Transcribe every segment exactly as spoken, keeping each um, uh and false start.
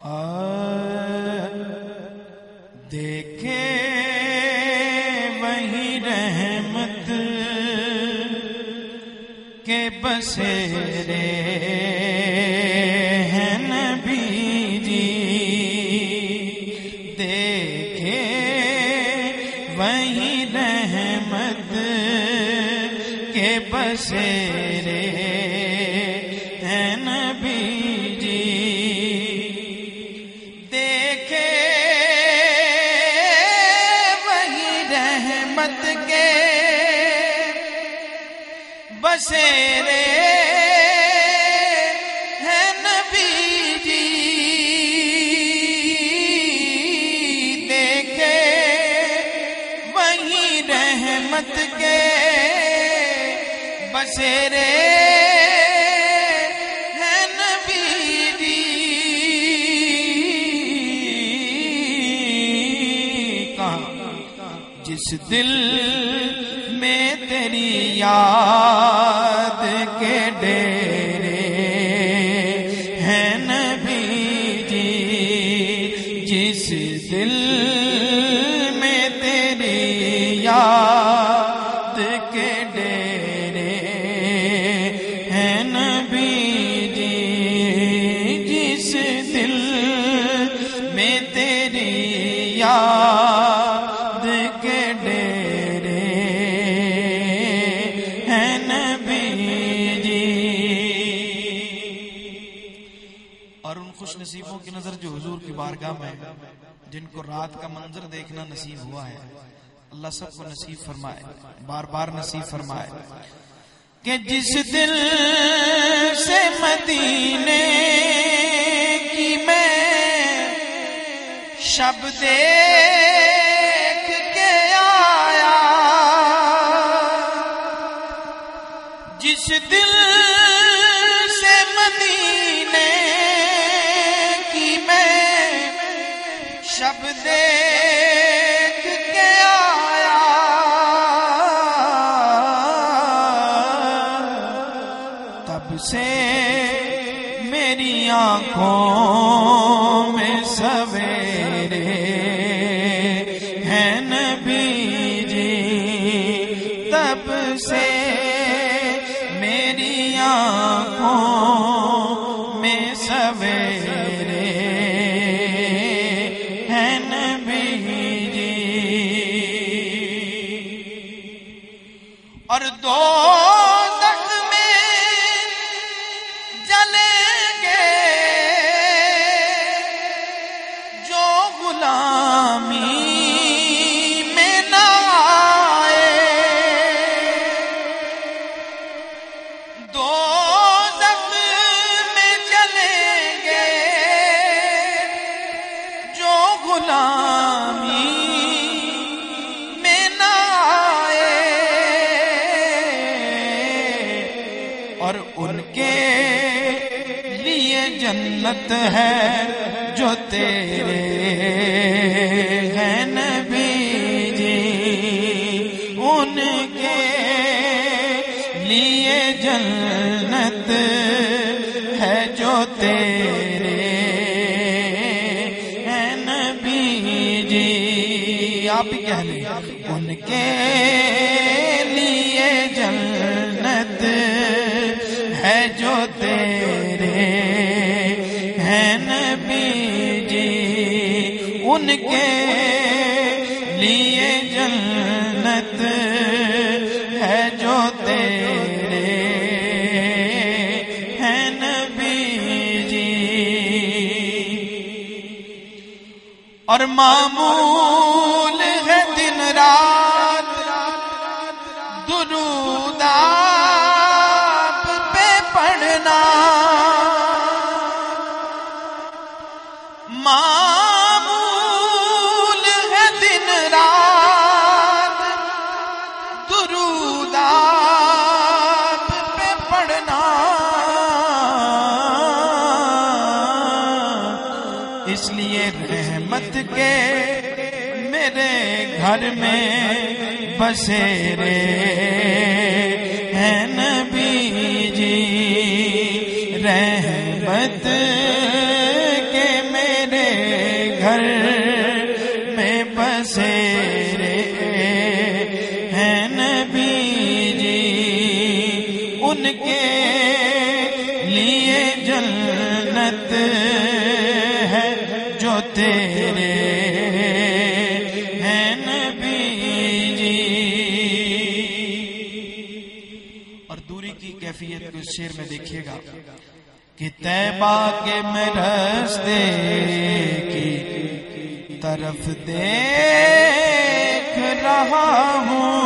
دیکھے وہی رحمت کے بسیرے ہیں نبی جی، دیکھے وہی رحمت کے بسیرے ہیں نبی جی، دیکھے وہی رحمت کے بسیرے ہیں نبی جی، دیکھے وہی رحمت کے بسیرے ہیں نبی جی، کہاں جس دل میں تیری یاد کے ڈیرے ہیں نبی جی، جس دل میں تیری یاد کے ڈیرے ہیں نبی جی، جس دل میں تیری یاد کے ڈیرے ہیں نبی جی۔ اور ان خوش نصیبوں کی نظر جو حضور کی بارگاہ میں جن کو رات کا منظر دیکھنا نصیب ہوا ہے، اللہ سب کو نصیب فرمائے، بار بار نصیب فرمائے کہ جس دل سے مدینے کی میں شب دیکھ کے آیا، جس دل سے مدینے کی میں شب دیکھ کے آیا، تب سے میری آنکھوں میں سویرے ہیں نبی جی، تب سے میری آنکھوں میں سویرے ہیں نبی جی، اور دو اور ان کے لیے جنت ہے جو تیرے ہیں نبی جی، ان کے لیے جنت ہے جو تیرے ہیں نبی جی، آپ ہی کہہ لیں ان کے لیے جنت ہے جو تیرے ہیں نبی جی، ان کے لیے جنت ہے جو تیرے ہیں نبی جی، اور معمول ہے دن رات درود آپ پہ پڑھنا، معمول ہے دن رات درود آپ پہ پڑھنا، اس لیے رحمت کے میرے گھر میں بسیرے ہیں نبی جی، رحمت کے میرے جنت ہے جو تیرے ہیں نبی جی. اور دوری کی کیفیت کو اس شعر میں دیکھیے گا کہ طیبہ کے میں رستے کی طرف دیکھ رہا ہوں,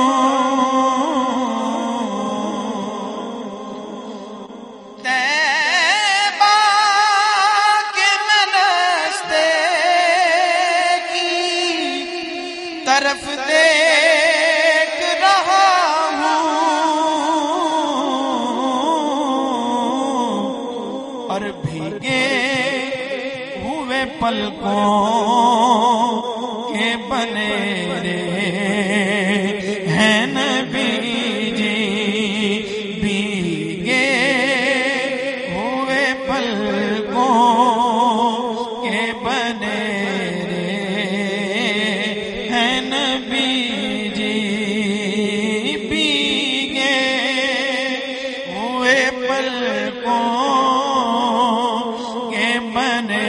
طیبہ کے میں رستے کی طرف دیکھ رہا ہوں, اور بھیگے ہوئے پلکوں کے بنے ہیں نبی جی. بھیگے ہوئے پلکوں کے بنے ہیں نبی جی. بھیگے ہوئے پلکوں کے بنے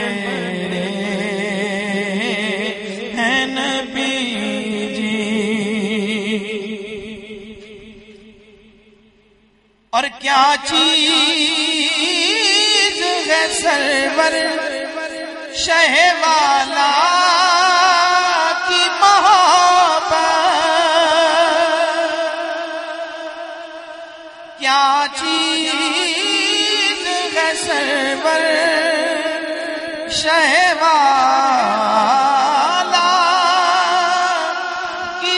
ہیں نبی جی. اور کیا چیز ہے سرور شہ والا کی محبت, کیا چیز ہے سرور شہ والا کی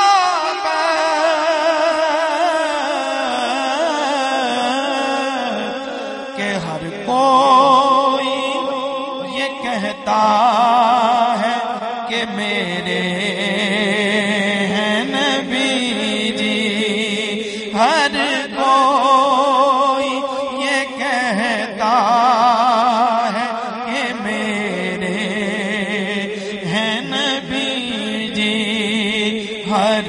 محبت کہ ہر کوئی یہ کہتا ہے کہ میرے ہیں نبی جی. ہر کوئی یہ کہتا ہے کہ میرے ہیں نبی جی. ہر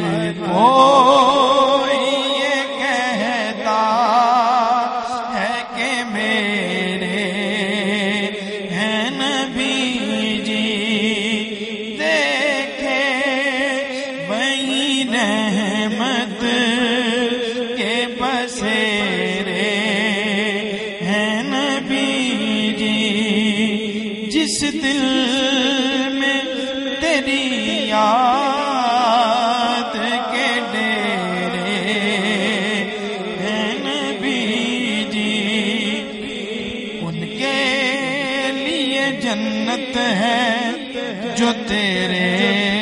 کوئی یہ کہتا ہے کہ میرے ہیں نبی جی. دیکھے وہی رحمت کے بسیرے ہیں نبی جی. جس دل میں تیری یاد کے ڈیرے ہیں نبی جی. ان کے لیے جنت ہے جو تیرے